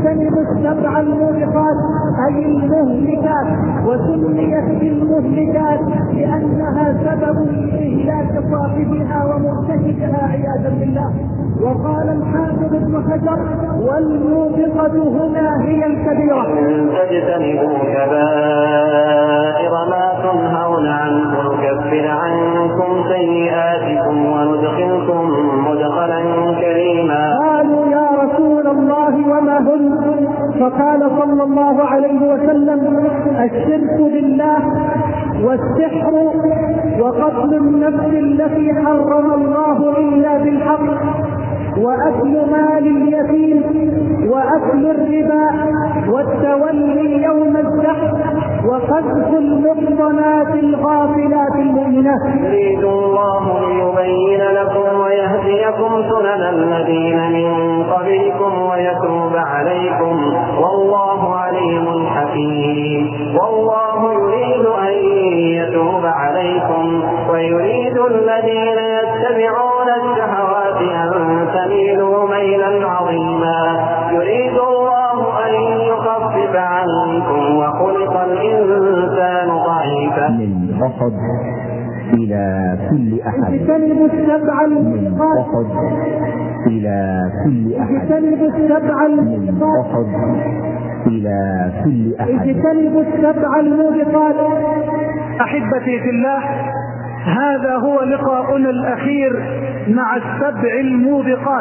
اجتنبوا السبع الموبقات أي المهلكات، وسميت بالمهلكات لأنها سبب لإهلاك صاحبها ومرتكبها عياذا بالله. وقال الحافظ ابن حجر: والموبقة هنا هي الكبيرة. تجتنبوا كبائر ما تنهون عنه نكفر عنكم سيئاتكم وندخلكم مدخلا كريما. قالوا: يا رسول الله وما هن؟ فقال صلى الله عليه وسلم: الشرك بالله، والسحر، وقتل النفس التي حرم الله إلا بالحق، وأكل مال اليتيم، وأكل الربا، والتولي يوم الزحف، وقذف المحصنات الغافلات المؤمنات. يريد الله ليبين لكم ويهديكم سنن الذين من قبلكم ويتوب عليكم والله عليم حكيم. والله يريد أن يتوب عليكم ويريد الذين يتبعون الشهوات أن تميلوا ميلا عظيما. يريد الله أن يخفف عنكم وخلق الإنسان ضعيفا. من رصد إلى كل أحد، اجتنبوا السبع الموبقات، إلى كل أحد، اجتنبوا السبع الموبقات، إلى كل أحد، اجتنبوا السبع الموبقات. أحبتي في الله، هذا هو لقاؤنا الأخير مع السبع الموبقات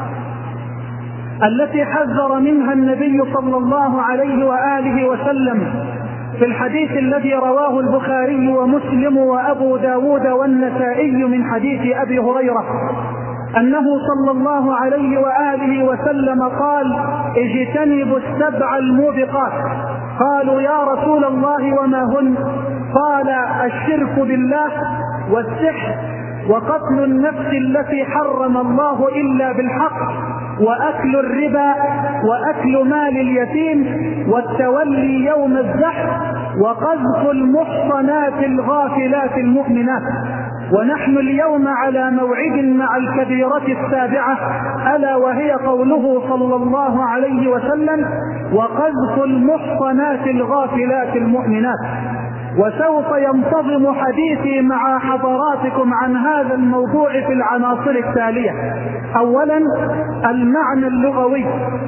التي حذر منها النبي صلى الله عليه وآله وسلم في الحديث الذي رواه البخاري ومسلم وأبو داود والنسائي من حديث أبي هريرة أنه صلى الله عليه وآله وسلم قال: اجتنبوا السبع الموبقات. قالوا: يا رسول الله وما هن؟ قال: الشرك بالله، والسحر، وقتل النفس التي حرم الله إلا بالحق، وأكل الربا، وأكل مال اليتيم، والتولي يوم الزحف، وقذف المحصنات الغافلات المؤمنات. ونحن اليوم على موعد مع الكبيرة السابعة، ألا وهي قوله صلى الله عليه وسلم: وقذف المحصنات الغافلات المؤمنات. وسوف ينتظم حديثي مع حضراتكم عن هذا الموضوع في العناصر التالية: أولا المعنى اللغوي،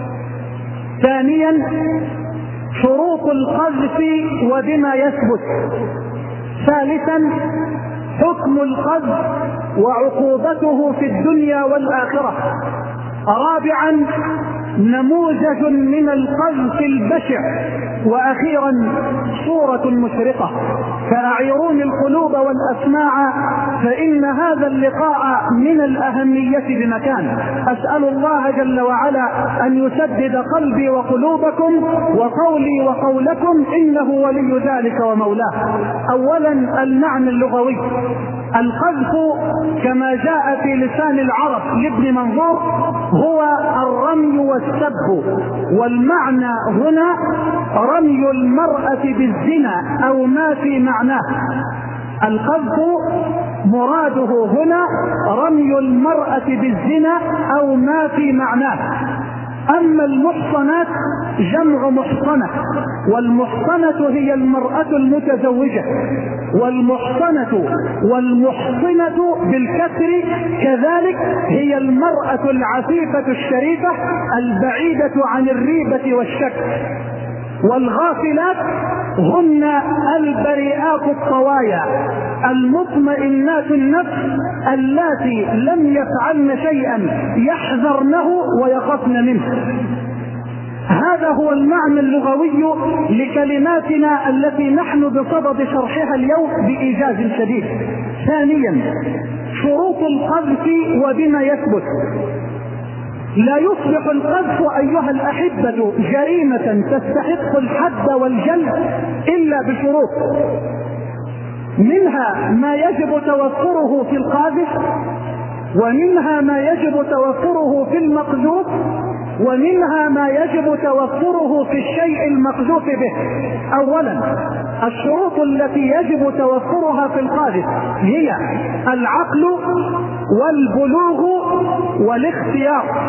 ثانيا شروط القذف وبما يثبت، ثالثا حكم القذف وعقوبته في الدنيا والآخرة، رابعا نموذج من القذف البشع، وأخيرا صورة مشرقة. فأعيروني القلوب والأسماع، فإن هذا اللقاء من الأهمية بمكان. أسأل الله جل وعلا أن يسدد قلبي وقلوبكم وقولي وقولكم، إنه ولي ذلك ومولاه. أولا المعنى اللغوي. القذف كما جاء في لسان العرب لابن منظور هو الرمي والسب، والمعنى هنا رمي المرأة بالزنا أو ما في معناه. القذف مراده هنا رمي المرأة بالزنا أو ما في معناه. أما المحصنات جمع محصنة، والمحصنة هي المرأة المتزوجة، والمحصنة والمحصنة بالكسر كذلك هي المرأة العفيفة الشريفة البعيدة عن الريبة والشك. والغافلات هن البريئات الطوايا المطمئنات النفس اللاتي لم يفعلن شيئا يحذرنه ويخافن منه. هذا هو المعنى اللغوي لكلماتنا التي نحن بصدد شرحها اليوم بإيجاز شديد. ثانيا شروط القذف وبما يثبت. لا يصبح القذف أيها الأحبة جريمة تستحق الحد والجلد إلا بشروط، منها ما يجب توفره في القاذف، ومنها ما يجب توفره في المقذوف، ومنها ما يجب توفره في الشيء المقذوف به. أولا الشروط التي يجب توفرها في القاذف هي العقل والبلوغ والاختيار.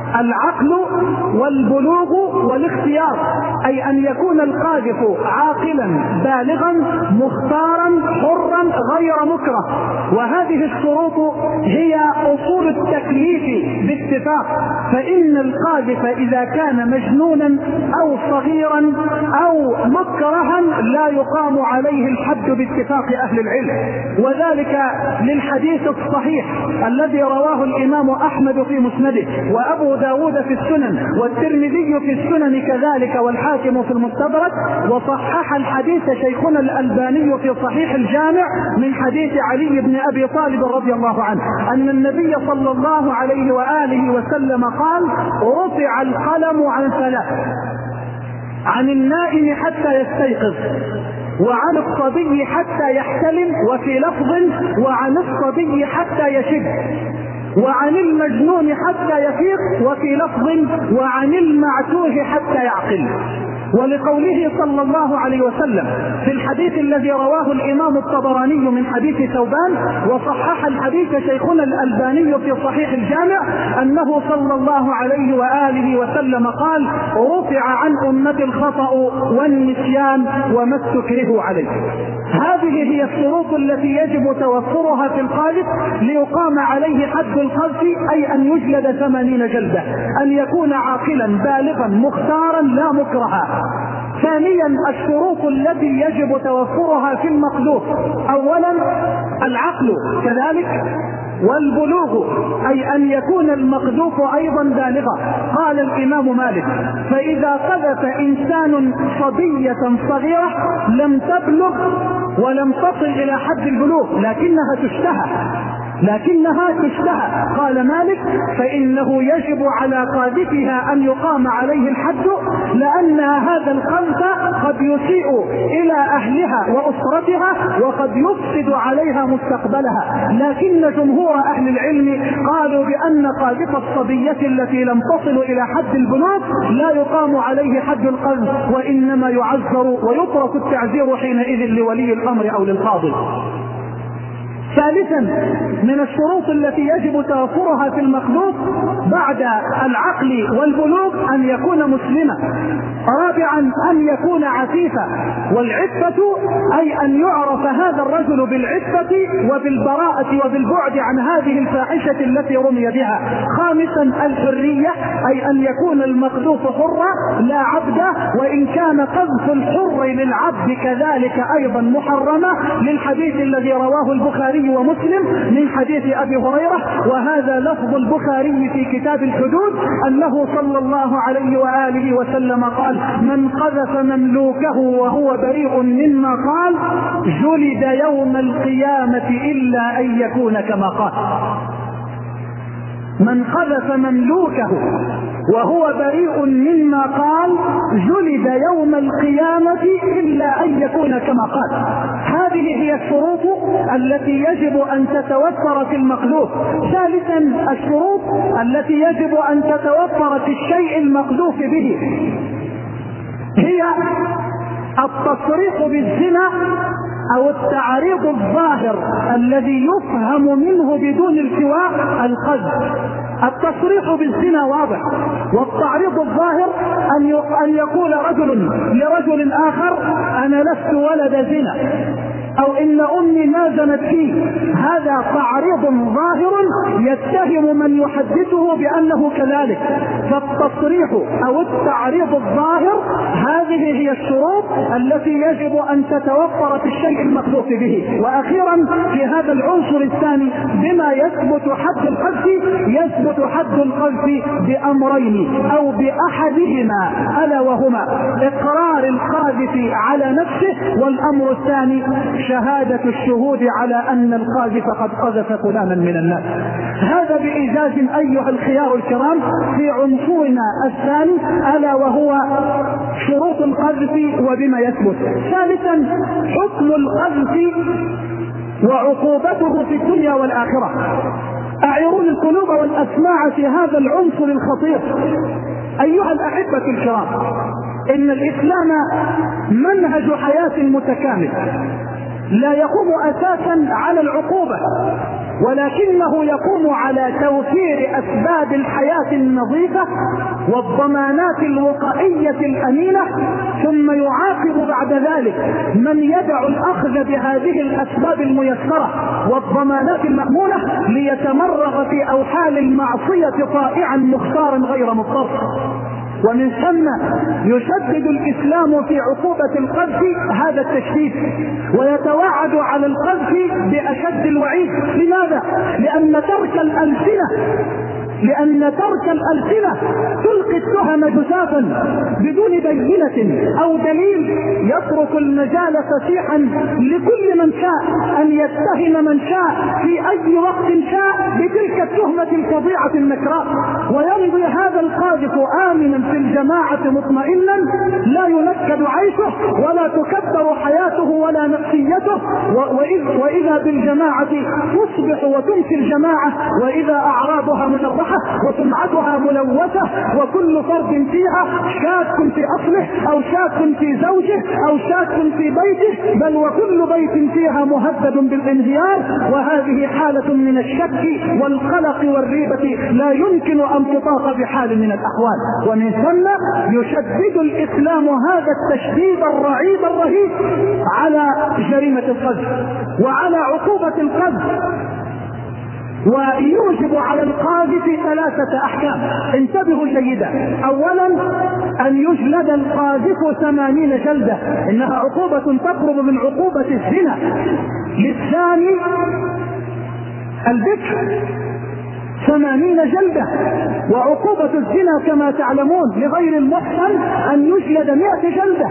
العقل والبلوغ والاختيار، أي أن يكون القاذف عاقلا بالغا مختارا حرا غير مكره. وهذه الشروط هي أصول التكليف باتفاق، فإن القاذف إذا كان مجنونا أو صغيرا أو مكرها لا يقام عليه الحد باتفاق أهل العلم. وذلك للحديث الصحيح الذي رواه الإمام أحمد في مسنده، وأبو داود في السنن، والترمذي في السنن كذلك، والحاكم في المستدرك، وصحح الحديث شيخنا الألباني في صحيح الجامع من حديث علي بن أبي طالب رضي الله عنه أن النبي صلى الله عليه وآله وسلم قال: رفع القلم عن ثلاث: عن النائم حتى يستيقظ، وعن الصبي حتى يحتلم، وفي لفظ وعن الصبي حتى يشب، وعن المجنون حتى يفيق، وفي لفظ وعن المعتوه حتى يعقل. ولقوله صلى الله عليه وسلم في الحديث الذي رواه الإمام الطبراني من حديث ثوبان، وصحح الحديث شيخنا الألباني في صحيح الجامع، أنه صلى الله عليه وآله وسلم قال: رفع عن أمة الخطأ والنسيان وما استكرهوا عليه. هذه هي الشروط التي يجب توفرها في القاذف ليقام عليه حد القذف، أي أن يجلد 80 جلدة، أن يكون عاقلا بالغا مختارا لا مكرها. ثانيا الشروط التي يجب توفرها في المقذوف: اولا العقل كذلك، والبلوغ، اي ان يكون المقذوف ايضا بالغا. قال الامام مالك: فاذا قذف انسان صبية صغيرة لم تبلغ ولم تصل الى حد البلوغ لكنها تشتهى، قال مالك: فإنه يجب على قاذفها أن يقام عليه الحد، لأن هذا القذف قد يسيء إلى أهلها وأسرتها وقد يفسد عليها مستقبلها. لكن جمهور أهل العلم قالوا بأن قاذف الصبية التي لم تصل إلى حد البلوغ لا يقام عليه حد القذف، وإنما يعذر ويترك التعزير حينئذ لولي الأمر أو للقاضي. ثالثا من الشروط التي يجب توفرها في المقذوف بعد العقل والبلوغ أن يكون مسلما. رابعا أن يكون عفيفا، والعفة أي أن يعرف هذا الرجل بالعفة وبالبراءة وبالبعد عن هذه الفاحشة التي رمي بها. خامسا الحرية، أي أن يكون المقذوف حرا لا عبدا، وإن كان قذف الحر للعبد كذلك أيضا محرمة، للحديث الذي رواه البخاري ومسلم من حديث أبي هريرة، وهذا لفظ البخاري في كتاب الحدود، أنه صلى الله عليه وآله وسلم قال: من قذف مملوكه وهو بريء مما قال جلد يوم القيامة إلا أن يكون كما قال. من قذف مملوكه وهو بريء مما قال جلد يوم القيامة إلا أن يكون كما قال. هذه هي الشروط التي يجب أن تتوفر في المقذوف. ثالثا الشروط التي يجب أن تتوفر في الشيء المقذوف به هي التصريح بالزنا أو التعريض الظاهر الذي يفهم منه بدون التواء القذف. التصريح بالزنا واضح، والتعريض الظاهر أن يقول رجل لرجل آخر: أنا لست ولد زنا، أو إن أمي ما زنت فيه. هذا تعريض ظاهر يتهم من يحدثه بأنه كذلك. فالتصريح أو التعريض الظاهر هذه هي الشروط التي يجب أن تتوفر في الشيء المقذوف به. وأخيرا في هذا العنصر الثاني بما يثبت حد القذف، يثبت حد القذف بأمرين أو بأحدهما، ألا وهما إقرار القاذف على نفسه، والأمر الثاني شهادة الشهود على أن القاذف قد قذف فلانا من الناس. هذا بإيجاز أيها الخيار الكرام في عنصرنا الثاني، ألا وهو شروط القذف وبما يثبت. ثالثا حكم القذف وعقوبته في الدنيا والآخرة. أعيرون القلوب والأسماع في هذا العنصر الخطير. أيها الأحبة الكرام، إن الإسلام منهج حياة متكامل لا يقوم أساسا على العقوبة، ولكنه يقوم على توفير أسباب الحياة النظيفة والضمانات الوقائية الأمينة، ثم يعاقب بعد ذلك من يدع الأخذ بهذه الأسباب الميسرة والضمانات المأمونة ليتمرغ في أوحال المعصية طائعا مختارا غير مضطر. ومن ثم يشدد الإسلام في عقوبة القذف هذا التشديد، ويتوعد على القذف بأشد الوعيد. لماذا؟ لأن ترك الألسنة تلقي التهم جزافا بدون بينة أو دليل، يترك المجال فسيحا لكل من شاء أن يتهم من شاء في أي وقت شاء بتلك التهمة الفظيعة النكراء، ويمضي هذا القاذف آمنا في الجماعة مطمئنا، لا ينكد عيشه ولا تكبر حياته ولا نفسيته، وإذا بالجماعة تصبح وتمسي الجماعة، وإذا أعراضها مشرحة وسمعتها ملوثة، وكل فرد فيها شاك في أصله أو شاك في زوجه أو شاك في بيته، بل وكل بيت فيها مهدد بالانهيار. وهذه حالة من الشك والقلق والريبة لا يمكن أن تطاق بحال من الأحوال. ومن ثم يشدد الإسلام هذا التشديد الرعيب الرهيب على جريمة القذف وعلى عقوبة القذف، ويوجب على القاذف 3 أحكام. انتبهوا جيدا. أولا أن يجلد القاذف 80 جلدة، إنها عقوبة تقرب من عقوبة الزنا. للثاني البكر 80 جلدة، وعقوبة الزنا كما تعلمون لغير المحسن أن يجلد 100 جلدة.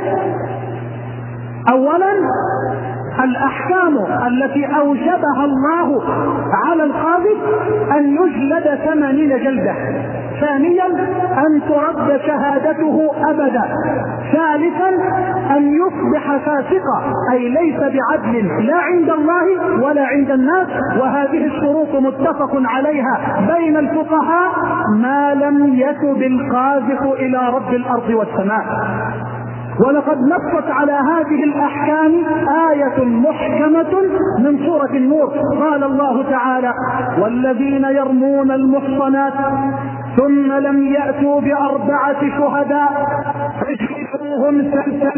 أولا الأحكام التي أوجبها الله على القاذف أن يجلد 80 جلدة. ثانيا أن ترد شهادته أبدا. ثالثا أن يصبح فاسقا، أي ليس بعدل لا عند الله ولا عند الناس، وهذه الشروط متفق عليها بين الفقهاء ما لم يتب القاذف إلى رب الأرض والسماء. ولقد نصت على هذه الأحكام آية محكمة من سورة النور. قال الله تعالى: والذين يرمون المحصنات ثم لم يأتوا ب4 شهداء فاجلدوهم